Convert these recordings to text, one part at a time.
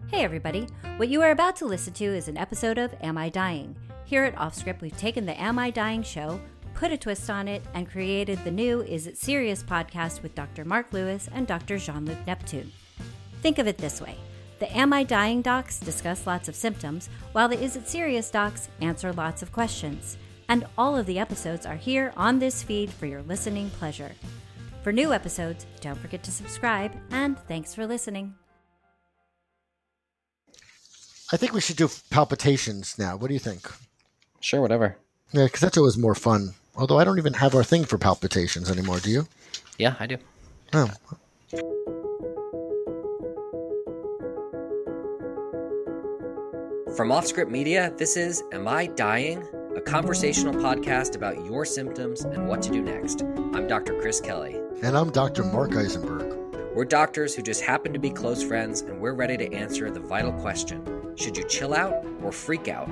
Hey everybody, what you are about to listen to is an episode of Am I Dying? Here at Offscript, we've taken the Am I Dying show, put a twist on it, and created the new Is It Serious podcast with Dr. Mark Lewis and Dr. Jean-Luc Neptune. Think of it this way. The Am I Dying docs discuss lots of symptoms, while the Is It Serious docs answer lots of questions. And all of the episodes are here on this feed for your listening pleasure. For new episodes, don't forget to subscribe, and thanks for listening. I think we should do palpitations now. What do you think? Sure, whatever. Yeah, because that's always more fun. Although I don't even have our thing for palpitations anymore. Do you? Yeah, I do. Oh. From Offscript Media, this is Am I Dying? A conversational podcast about your symptoms and what to do next. I'm Dr. Chris Kelly. And I'm Dr. Mark Eisenberg. We're doctors who just happen to be close friends, and we're ready to answer the vital question. Should you chill out or freak out?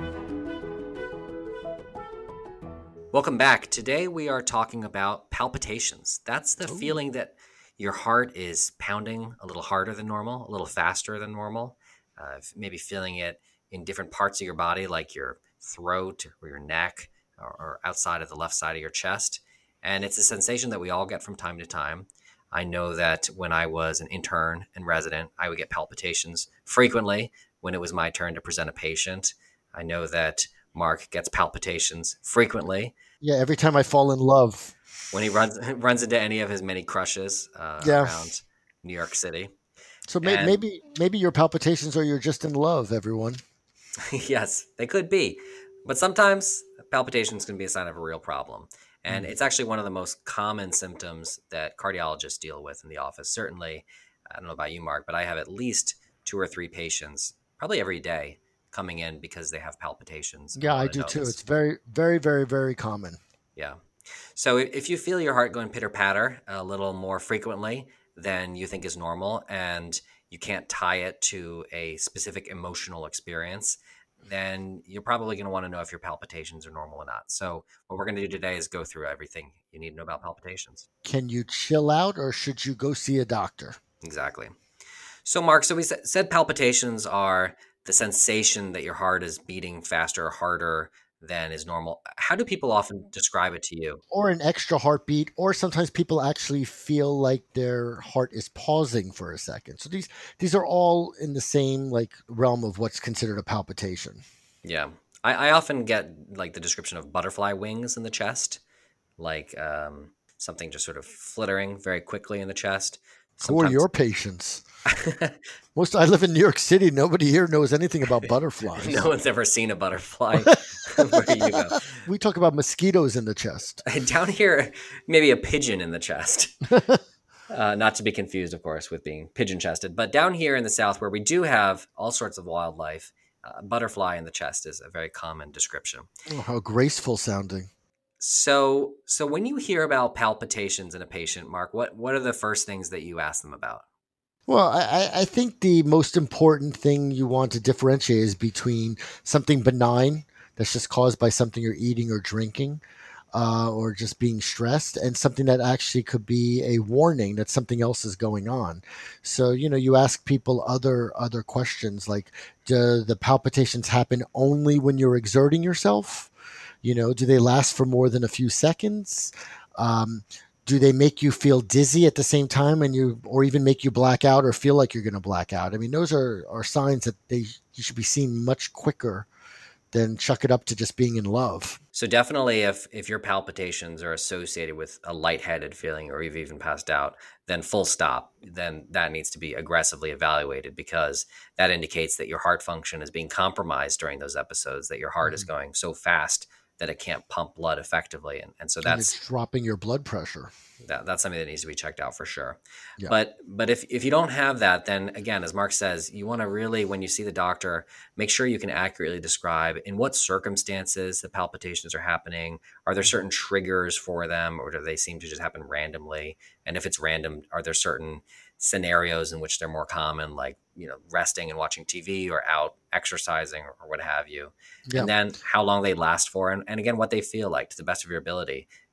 Welcome back. Today we are talking about palpitations. That's the feeling that your heart is pounding a little harder than normal, a little faster than normal. Maybe feeling it in different parts of your body, like your throat or your neck or outside of the left side of your chest. And it's a sensation that we all get from time to time. I know that when I was an intern and resident, I would get palpitations frequently when it was my turn to present a patient. I know that Mark gets palpitations frequently. Yeah, every time I fall in love. When he runs into any of his many crushes around New York City. So maybe your palpitations are you're just in love, everyone. Yes, they could be. But sometimes palpitations can be a sign of a real problem. And it's actually one of the most common symptoms that cardiologists deal with in the office. Certainly, I don't know about you, Mark, but I have at least 2 or 3 patients, probably every day, coming in because they have palpitations. Yeah, I do too. It's very, very, very, very common. Yeah. So if you feel your heart going pitter-patter a little more frequently than you think is normal, and you can't tie it to a specific emotional experience, then you're probably going to want to know if your palpitations are normal or not. So what we're going to do today is go through everything you need to know about palpitations. Can you chill out or should you go see a doctor? Exactly. So Mark, we said palpitations are the sensation that your heart is beating faster or harder than is normal. How do people often describe it to you? Or an extra heartbeat, or sometimes people actually feel like their heart is pausing for a second. So these are all in the same realm of what's considered a palpitation. Yeah. I often get the description of butterfly wings in the chest, something just sort of flittering very quickly in the chest. Who are your patients? I live in New York City. Nobody here knows anything about butterflies. No one's ever seen a butterfly. Where you go? We talk about mosquitoes in the chest. Down here, maybe a pigeon in the chest. Not to be confused, of course, with being pigeon-chested. But down here in the South, where we do have all sorts of wildlife, butterfly in the chest is a very common description. Oh, how graceful sounding. So when you hear about palpitations in a patient, Mark, what are the first things that you ask them about? Well, I think the most important thing you want to differentiate is between something benign that's just caused by something you're eating or drinking or just being stressed, and something that actually could be a warning that something else is going on. So, you ask people other questions like, do the palpitations happen only when you're exerting yourself? Do they last for more than a few seconds? Do they make you feel dizzy at the same time or even make you black out or feel like you're going to black out? I mean, those are signs that you should be seen much quicker than chuck it up to just being in love. So definitely if your palpitations are associated with a lightheaded feeling or you've even passed out, then full stop, then that needs to be aggressively evaluated, because that indicates that your heart function is being compromised during those episodes, that your heart is going so fast that it can't pump blood effectively. And so it's dropping your blood pressure. That's something that needs to be checked out for sure. Yeah. But if you don't have that, then again, as Mark says, you want to really, when you see the doctor, make sure you can accurately describe in what circumstances the palpitations are happening. Are there certain triggers for them, or do they seem to just happen randomly? And if it's random, are there certain scenarios in which they're more common, like, resting and watching TV or out exercising or what have you? Yeah. And then how long they last for, and again, what they feel like to the best of your ability.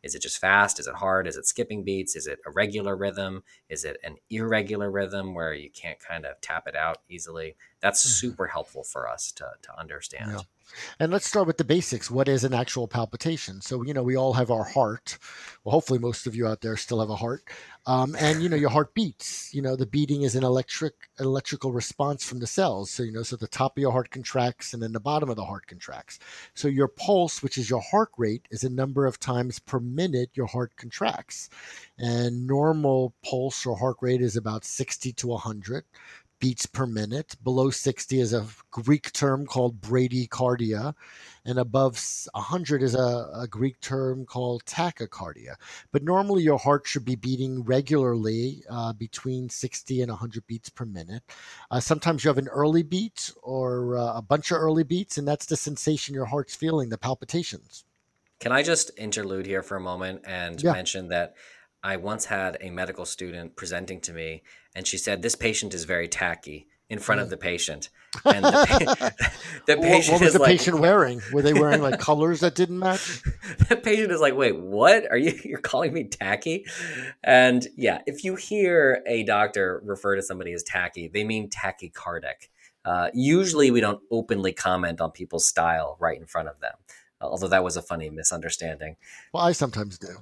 Is it just fast? Is it hard? Is it skipping beats? Is it a regular rhythm? Is it an irregular rhythm where you can't kind of tap it out easily? That's super helpful for us to understand. Yeah. And let's start with the basics. What is an actual palpitation? So, we all have our heart. Well, hopefully most of you out there still have a heart. And, your heart beats. The beating is an electrical response from the cells. So, so the top of your heart contracts and then the bottom of the heart contracts. So your pulse, which is your heart rate, is a number of times per minute your heart contracts. And normal pulse or heart rate is about 60 to 100 beats per minute. Below 60 is a Greek term called bradycardia, and above 100 is a Greek term called tachycardia. But normally your heart should be beating regularly between 60 and 100 beats per minute. Sometimes you have an early beat or a bunch of early beats, and that's the sensation your heart's feeling, the palpitations. Can I just interlude here for a moment and mention that I once had a medical student presenting to me, and she said, "This patient is very tacky," in front of the patient. And the patient what was the like, patient wearing? Were they wearing like colors that didn't match? The patient is like, "Wait, what? You're calling me tacky?" And yeah, if you hear a doctor refer to somebody as tacky, they mean tachycardic. Usually we don't openly comment on people's style right in front of them, although that was a funny misunderstanding. Well, I sometimes do.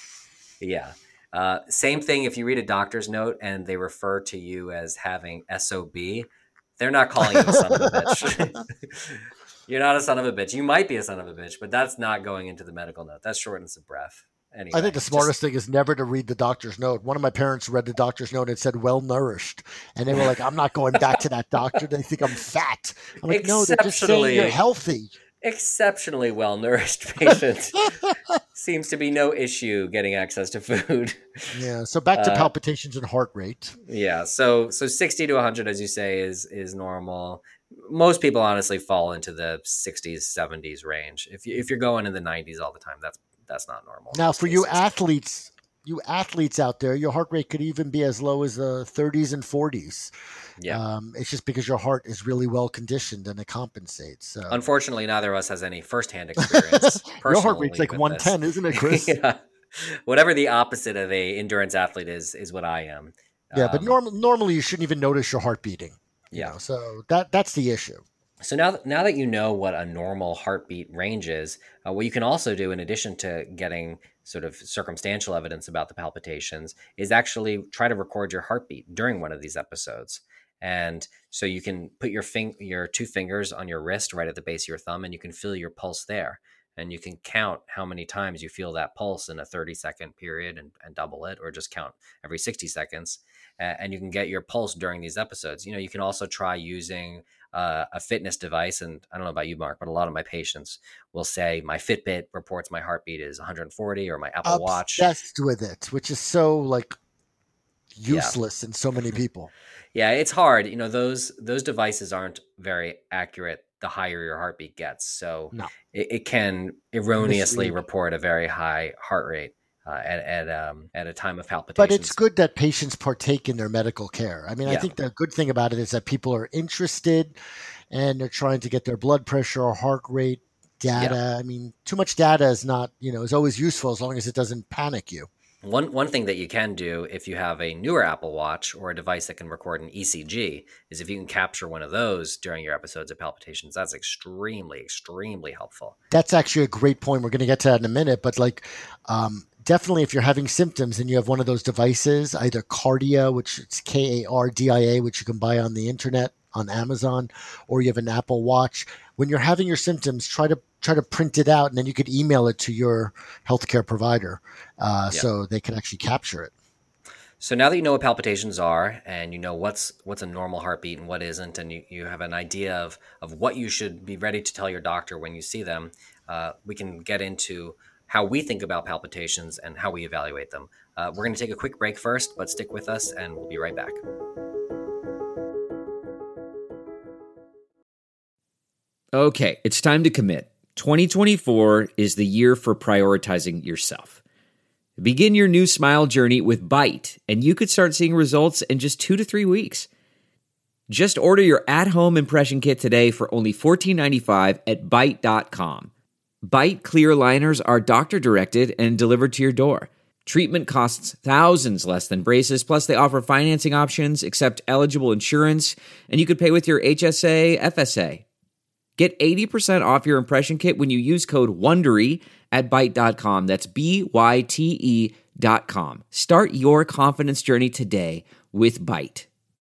Yeah. Same thing if you read a doctor's note and they refer to you as having SOB, they're not calling you a son of a bitch. You're not a son of a bitch. You might be a son of a bitch, but that's not going into the medical note. That shortens the breath. Anyway, I think the smartest thing is never to read the doctor's note. One of my parents read the doctor's note and it said well nourished. And they were like, I'm not going back to that doctor. They think I'm fat. I'm like, no, they're just saying you're healthy. Exceptionally well-nourished patient. Seems to be no issue getting access to food. Yeah. So back to palpitations and heart rate. Yeah. So 60 to 100, as you say, is normal. Most people honestly fall into the 60s, 70s range. If you're going in the 90s all the time, that's not normal. Now, for you athletes out there, your heart rate could even be as low as the 30s and 40s. Yeah. It's just because your heart is really well conditioned and it compensates. So. Unfortunately, neither of us has any firsthand experience. Your heart rate's like 110, isn't it, Chris? Yeah. Whatever the opposite of a endurance athlete is what I am. Yeah, but normally you shouldn't even notice your heart beating. Yeah. So that's the issue. So now that you know what a normal heartbeat range is, what you can also do in addition to getting sort of circumstantial evidence about the palpitations is actually try to record your heartbeat during one of these episodes. And so you can put your two fingers on your wrist right at the base of your thumb, and you can feel your pulse there. And you can count how many times you feel that pulse in a 30-second period and double it, or just count every 60 seconds. And you can get your pulse during these episodes. You can also try using a fitness device. And I don't know about you, Mark, but a lot of my patients will say my Fitbit reports my heartbeat is 140, or my Apple Watch. Obsessed with it, which is so useless in so many people. Yeah, it's hard. Those devices aren't very accurate the higher your heartbeat gets. So it can erroneously report a very high heart rate at a time of palpitations. But it's good that patients partake in their medical care. I mean, I think the good thing about it is that people are interested and they're trying to get their blood pressure or heart rate data. Yeah. I mean, too much data is not, is always useful as long as it doesn't panic you. One thing that you can do if you have a newer Apple Watch or a device that can record an ECG is if you can capture one of those during your episodes of palpitations. That's extremely, extremely helpful. That's actually a great point. We're going to get to that in a minute, but definitely if you're having symptoms and you have one of those devices, either Kardia, which it's Kardia, which you can buy on the internet on Amazon, or you have an Apple Watch. When you're having your symptoms, try to print it out, and then you could email it to your healthcare provider so they can actually capture it. So now that you know what palpitations are, and you know what's a normal heartbeat and what isn't, and you have an idea of what you should be ready to tell your doctor when you see them, we can get into how we think about palpitations and how we evaluate them. We're going to take a quick break first, but stick with us, and we'll be right back. Okay, it's time to commit. 2024 is the year for prioritizing yourself. Begin your new smile journey with Byte, and you could start seeing results in just 2 to 3 weeks. Just order your at-home impression kit today for only $14.95 at Byte.com. Bite Clear Liners are doctor-directed and delivered to your door. Treatment costs thousands less than braces, plus they offer financing options, accept eligible insurance, and you could pay with your HSA, FSA. Get 80% off your impression kit when you use code WONDERY at Byte.com. That's BYTE.com. Start your confidence journey today with Byte.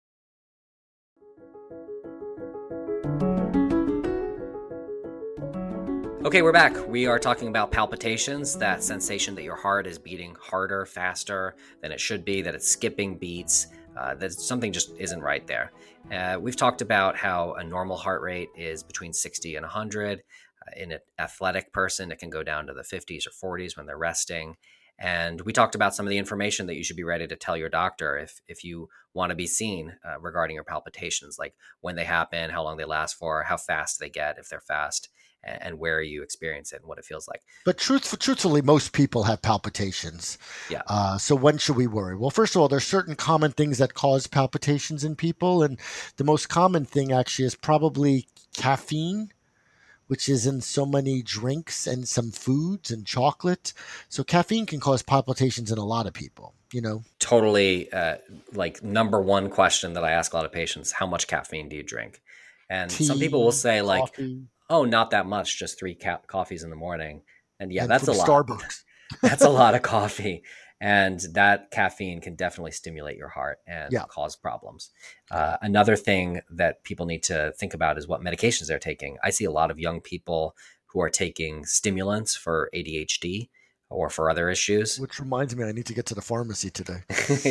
Okay, we're back. We are talking about palpitations, that sensation that your heart is beating harder, faster than it should be, that it's skipping beats, that something just isn't right there. We've talked about how a normal heart rate is between 60 and 100. In an athletic person, it can go down to the 50s or 40s when they're resting. And we talked about some of the information that you should be ready to tell your doctor if you want to be seen regarding your palpitations, like when they happen, how long they last for, how fast they get if they're fast, and where you experience it and what it feels like. But truthfully, most people have palpitations. Yeah. So when should we worry? Well, first of all, there's certain common things that cause palpitations in people. And the most common thing actually is probably caffeine, which is in so many drinks and some foods and chocolate. So caffeine can cause palpitations in a lot of people, you know. Totally. Like number one question that I ask a lot of patients, how much caffeine do you drink? And Tea, some people will say like, coffee, oh, not that much, just 3 coffees in the morning. And yeah, and that's a from lot. Starbucks. That's a lot of coffee. And that caffeine can definitely stimulate your heart and cause problems. Another thing that people need to think about is what medications they're taking. I see a lot of young people who are taking stimulants for ADHD or for other issues. Which reminds me, I need to get to the pharmacy today.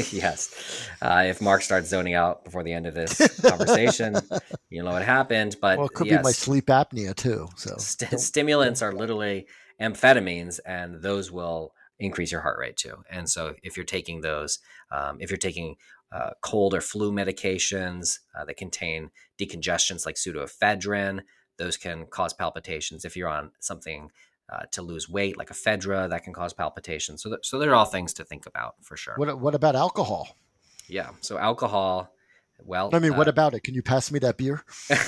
Yes. If Mark starts zoning out before the end of this conversation, you know what happened. But Well, it could be my sleep apnea too. So stimulants are literally amphetamines, and those will increase your heart rate too. And so if you're taking those, if you're taking cold or flu medications that contain decongestants like pseudoephedrine, those can cause palpitations. If you're on something to lose weight like ephedra, that can cause palpitations. So they're all things to think about for sure. What about alcohol? Yeah. So alcohol, well, I mean, what about it? Can you pass me that beer?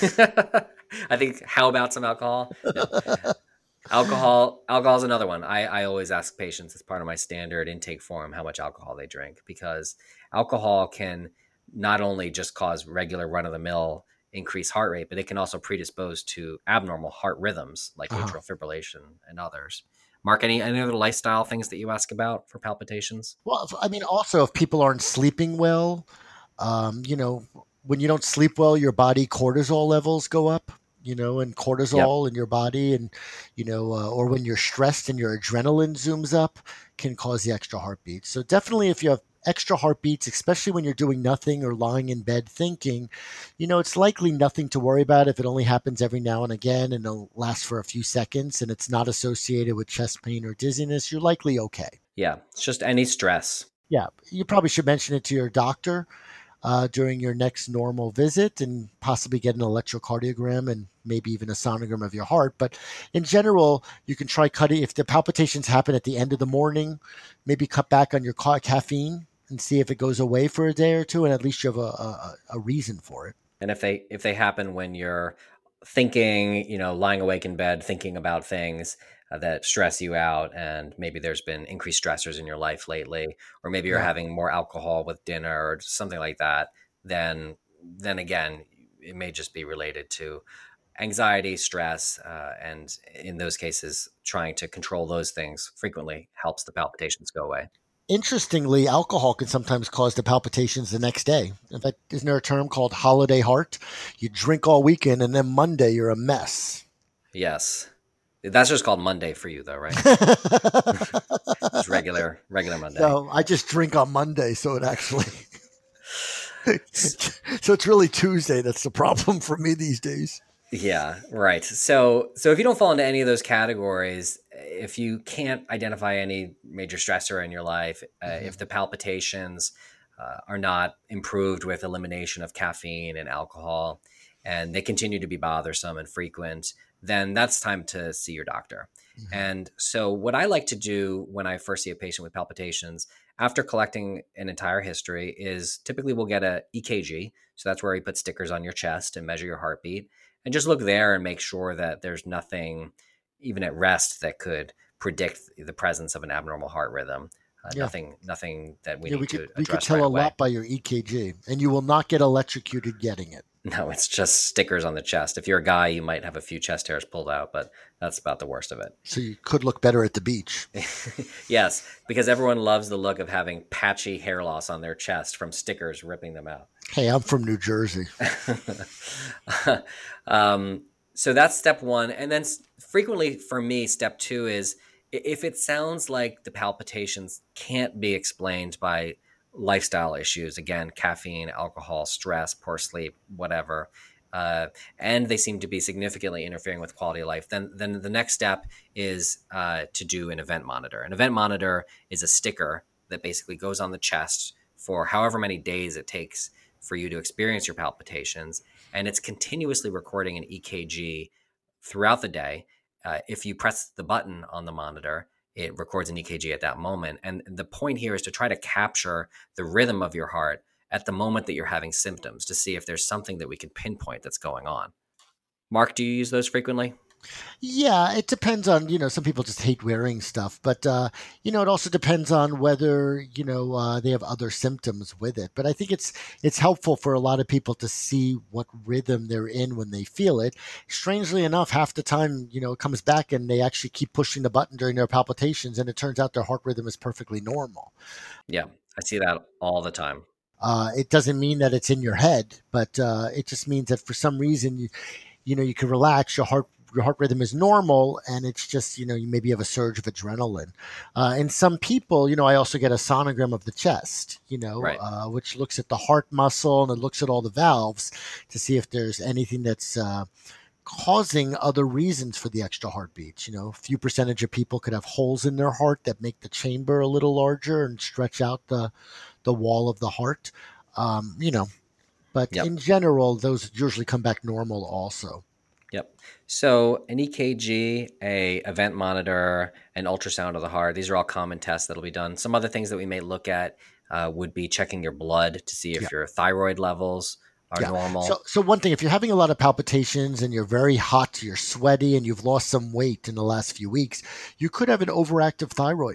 I think, how about some alcohol? No. Alcohol is another one. I always ask patients as part of my standard intake form how much alcohol they drink, because alcohol can not only just cause regular run-of-the-mill increased heart rate, but it can also predispose to abnormal heart rhythms like atrial fibrillation and others. Mark, any other lifestyle things that you ask about for palpitations? Well, I mean, also if people aren't sleeping well, you know, when you don't sleep well, your body cortisol levels go up. You know, and cortisol in your body, and, you know, or when you're stressed and your adrenaline zooms up, can cause the extra heartbeats. So definitely if you have extra heartbeats, especially when you're doing nothing or lying in bed thinking, you know, it's likely nothing to worry about if it only happens every now and again and it'll last for a few seconds and it's not associated with chest pain or dizziness, you're likely okay. Yeah, it's just any stress. Yeah, you probably should mention it to your doctor during your next normal visit, and possibly get an electrocardiogram and maybe even a sonogram of your heart. But in general, you can try cutting. If the palpitations happen at the end of the morning, maybe cut back on your caffeine and see if it goes away for a day or two, and at least you have a reason for it. And if they happen when you're thinking, you know, lying awake in bed, thinking about things that stress you out, and maybe there's been increased stressors in your life lately, or maybe you're having more alcohol with dinner or something like that, then again, it may just be related to anxiety, stress, and in those cases, trying to control those things frequently helps the palpitations go away. Interestingly, alcohol can sometimes cause the palpitations the next day. In fact, isn't there a term called holiday heart? You drink all weekend and then Monday you're a mess. Yes. That's just called Monday for you, though, right? It's regular Monday. No, I just drink on Monday, so it actually... So it's really Tuesday that's the problem for me these days. Yeah, right. So if you don't fall into any of those categories, if you can't identify any major stressor in your life, if the palpitations are not improved with elimination of caffeine and alcohol, and they continue to be bothersome and frequent, then that's time to see your doctor. Mm-hmm. And so what I like to do when I first see a patient with palpitations, after collecting an entire history, is typically we'll get a EKG. So that's where we put stickers on your chest and measure your heartbeat, and just look there and make sure that there's nothing even at rest that could predict the presence of an abnormal heart rhythm. Yeah. Nothing that we Yeah, need to we could address tell right a away. lot by your EKG, and you will not get electrocuted getting it. No, it's just stickers on the chest. If you're a guy, you might have a few chest hairs pulled out, but that's about the worst of it. So you could look better at the beach. Yes, because everyone loves the look of having patchy hair loss on their chest from stickers ripping them out. Hey, I'm from New Jersey. So that's step one. And then frequently for me, step two is if it sounds like the palpitations can't be explained by lifestyle issues, again, caffeine, alcohol, stress, poor sleep, whatever, and they seem to be significantly interfering with quality of life, then the next step is to do an event monitor. An event monitor is a sticker that basically goes on the chest for however many days it takes for you to experience your palpitations, and it's continuously recording an EKG throughout the day. If you press the button on the monitor, it records an EKG at that moment. And the point here is to try to capture the rhythm of your heart at the moment that you're having symptoms to see if there's something that we can pinpoint that's going on. Mark, do you use those frequently? Yeah, it depends on, some people just hate wearing stuff, but, it also depends on whether, they have other symptoms with it. But I think it's helpful for a lot of people to see what rhythm they're in when they feel it. Strangely enough, half the time, it comes back and they actually keep pushing the button during their palpitations, and it turns out their heart rhythm is perfectly normal. Yeah, I see that all the time. It doesn't mean that it's in your head, but it just means that for some reason, you can relax, your heart rhythm is normal, and it's just, you maybe have a surge of adrenaline. In some people, I also get a sonogram of the chest, Right. Which looks at the heart muscle and it looks at all the valves to see if there's anything that's causing other reasons for the extra heartbeats. A few percentage of people could have holes in their heart that make the chamber a little larger and stretch out the wall of the heart, but Yep. in general, those usually come back normal also. Yep. So an EKG, a event monitor, an ultrasound of the heart, these are all common tests that'll be done. Some other things that we may look at would be checking your blood to see if your thyroid levels are normal. So one thing, if you're having a lot of palpitations and you're very hot, you're sweaty, and you've lost some weight in the last few weeks, you could have an overactive thyroid,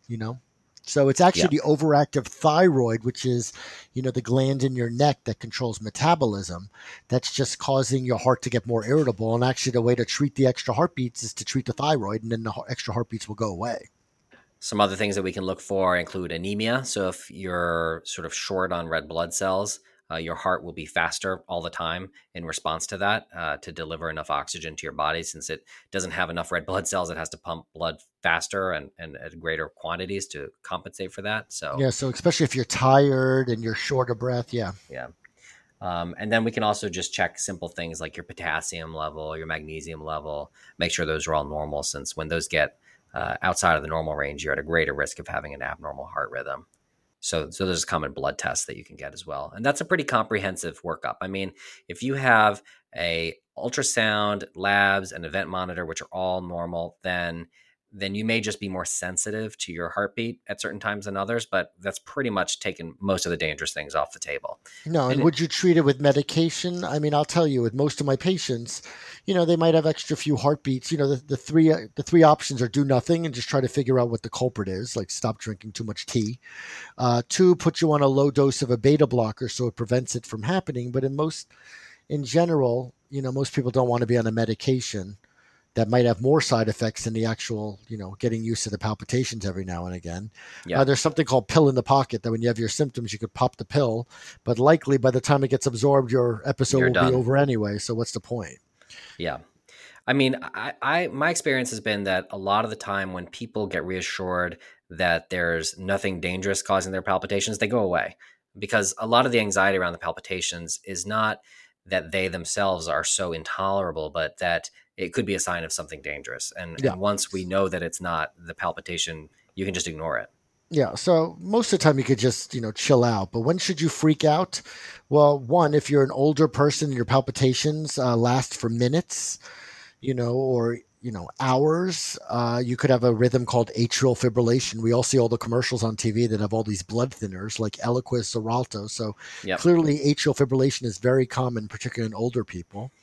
So it's actually the overactive thyroid, which is, the gland in your neck that controls metabolism, that's just causing your heart to get more irritable. And actually the way to treat the extra heartbeats is to treat the thyroid, and then the extra heartbeats will go away. Some other things that we can look for include anemia. So if you're sort of short on red blood cells, your heart will be faster all the time in response to that, to deliver enough oxygen to your body. Since it doesn't have enough red blood cells, it has to pump blood faster and at greater quantities to compensate for that. So so especially if you're tired and you're short of breath, Yeah. And then we can also just check simple things like your potassium level, your magnesium level, make sure those are all normal, since when those get outside of the normal range, you're at a greater risk of having an abnormal heart rhythm. So there's common blood tests that you can get as well. And that's a pretty comprehensive workup. I mean, if you have a ultrasound, labs, and event monitor, which are all normal, then you may just be more sensitive to your heartbeat at certain times than others, but that's pretty much taken most of the dangerous things off the table. No, and would you treat it with medication? I mean, I'll tell you, with most of my patients, they might have extra few heartbeats. The three options are do nothing and just try to figure out what the culprit is, like stop drinking too much tea. 2, put you on a low dose of a beta blocker so it prevents it from happening. But in general, most people don't want to be on a medication that might have more side effects than the actual, getting used to the palpitations every now and again. Yeah. There's something called pill in the pocket that when you have your symptoms, you could pop the pill, but likely by the time it gets absorbed, your episode will be over anyway. So what's the point? Yeah. I mean, my experience has been that a lot of the time when people get reassured that there's nothing dangerous causing their palpitations, they go away, because a lot of the anxiety around the palpitations is not that they themselves are so intolerable, but that it could be a sign of something dangerous. And once we know that it's not the palpitation, you can just ignore it. Yeah. So most of the time you could just, chill out. But when should you freak out? Well, one, if you're an older person and your palpitations last for minutes, or hours, you could have a rhythm called atrial fibrillation. We all see all the commercials on TV that have all these blood thinners like Eliquis, Xarelto. So clearly atrial fibrillation is very common, particularly in older people.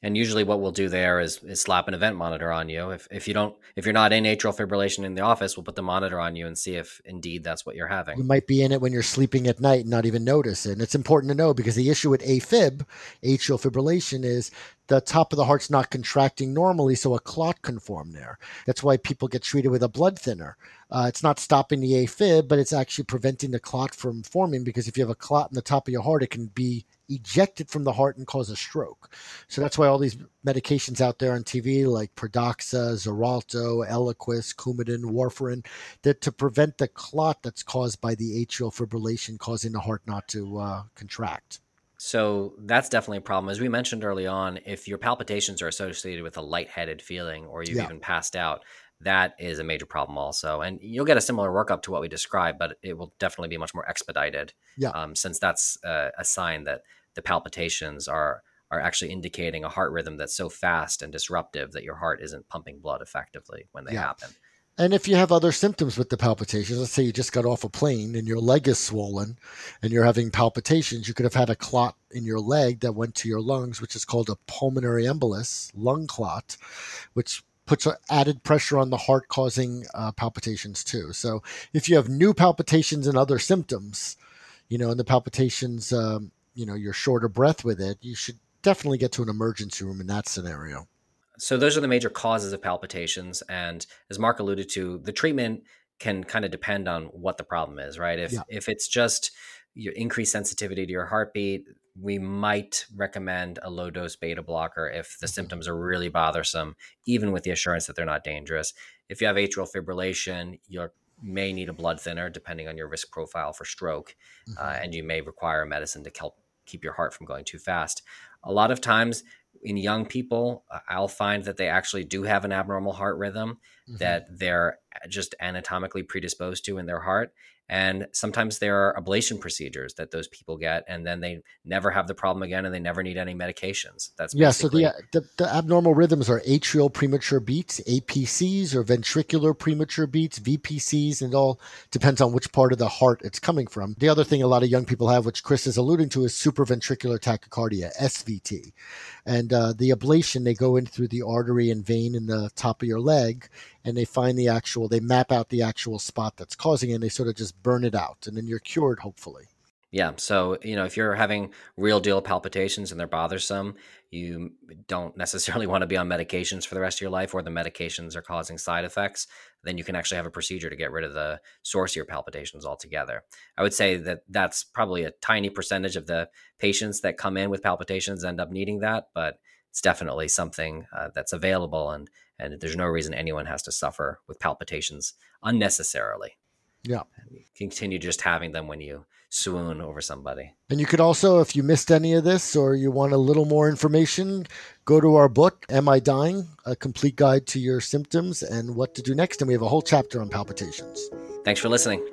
And usually what we'll do there is slap an event monitor on you. If you're not in atrial fibrillation in the office, we'll put the monitor on you and see if indeed that's what you're having. You might be in it when you're sleeping at night and not even notice it. And it's important to know, because the issue with AFib, atrial fibrillation, is the top of the heart's not contracting normally, so a clot can form there. That's why people get treated with a blood thinner. It's not stopping the AFib, but it's actually preventing the clot from forming, because if you have a clot in the top of your heart, it can be ejected from the heart and cause a stroke. So that's why all these medications out there on TV, like Pradaxa, Xarelto, Eliquis, Coumadin, warfarin, that to prevent the clot that's caused by the atrial fibrillation causing the heart not to contract. So that's definitely a problem. As we mentioned early on, if your palpitations are associated with a lightheaded feeling, or you've even passed out, that is a major problem also. And you'll get a similar workup to what we described, but it will definitely be much more expedited, since that's a sign that the palpitations are actually indicating a heart rhythm that's so fast and disruptive that your heart isn't pumping blood effectively when they happen. And if you have other symptoms with the palpitations, let's say you just got off a plane and your leg is swollen and you're having palpitations, you could have had a clot in your leg that went to your lungs, which is called a pulmonary embolus, lung clot, which puts added pressure on the heart, causing palpitations too. So if you have new palpitations and other symptoms, and the palpitations, you're short of breath with it, you should definitely get to an emergency room in that scenario. So those are the major causes of palpitations. And as Mark alluded to, the treatment can kind of depend on what the problem is, right? If it's just your increased sensitivity to your heartbeat, we might recommend a low dose beta blocker if the symptoms are really bothersome, even with the assurance that they're not dangerous. If you have atrial fibrillation, you may need a blood thinner depending on your risk profile for stroke, and you may require a medicine to help keep your heart from going too fast. A lot of times in young people, I'll find that they actually do have an abnormal heart rhythm that they're just anatomically predisposed to in their heart. And sometimes there are ablation procedures that those people get, and then they never have the problem again, and they never need any medications. That's basically... So the abnormal rhythms are atrial premature beats, APCs, or ventricular premature beats, VPCs, and it all depends on which part of the heart it's coming from. The other thing a lot of young people have, which Chris is alluding to, is supraventricular tachycardia, SVT. And the ablation, they go in through the artery and vein in the top of your leg, and they find they map out the actual spot that's causing it, and they sort of just burn it out, and then you're cured, hopefully. Yeah. So, if you're having real deal palpitations and they're bothersome, you don't necessarily want to be on medications for the rest of your life, or the medications are causing side effects, then you can actually have a procedure to get rid of the source of your palpitations altogether. I would say that that's probably a tiny percentage of the patients that come in with palpitations end up needing that, but it's definitely something that's available, and there's no reason anyone has to suffer with palpitations unnecessarily. Yeah. And you continue just having them when you swoon over somebody. And you could also, if you missed any of this or you want a little more information, go to our book, Am I Dying? A Complete Guide to Your Symptoms and What to Do Next. And we have a whole chapter on palpitations. Thanks for listening.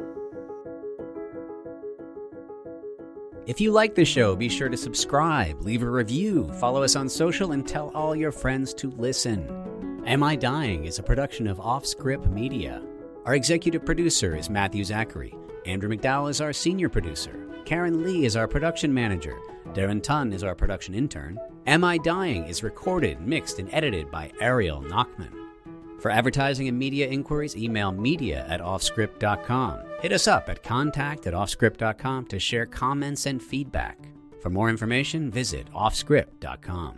If you like the show, be sure to subscribe, leave a review, follow us on social, and tell all your friends to listen. Am I Dying is a production of Offscript Media. Our executive producer is Matthew Zachary. Andrew McDowell is our senior producer. Karen Lee is our production manager. Darren Tunn is our production intern. Am I Dying is recorded, mixed, and edited by Ariel Nachman. For advertising and media inquiries, email media@offscript.com. Hit us up at contact@offscript.com to share comments and feedback. For more information, visit offscript.com.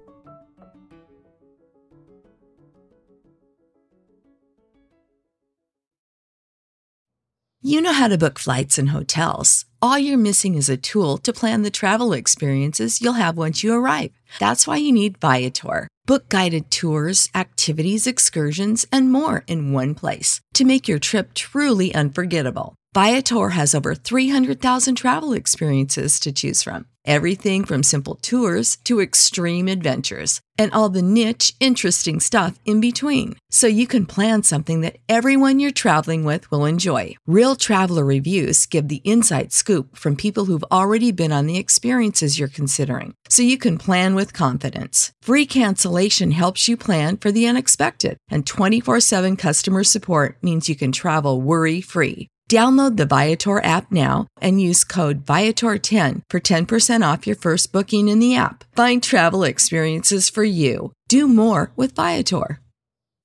You know how to book flights and hotels. All you're missing is a tool to plan the travel experiences you'll have once you arrive. That's why you need Viator. Book guided tours, activities, excursions, and more in one place to make your trip truly unforgettable. Viator has over 300,000 travel experiences to choose from. Everything from simple tours to extreme adventures and all the niche, interesting stuff in between. So you can plan something that everyone you're traveling with will enjoy. Real traveler reviews give the inside scoop from people who've already been on the experiences you're considering. So you can plan with confidence. Free cancellation helps you plan for the unexpected. And 24/7 customer support means you can travel worry-free. Download the Viator app now and use code Viator10 for 10% off your first booking in the app. Find travel experiences for you. Do more with Viator.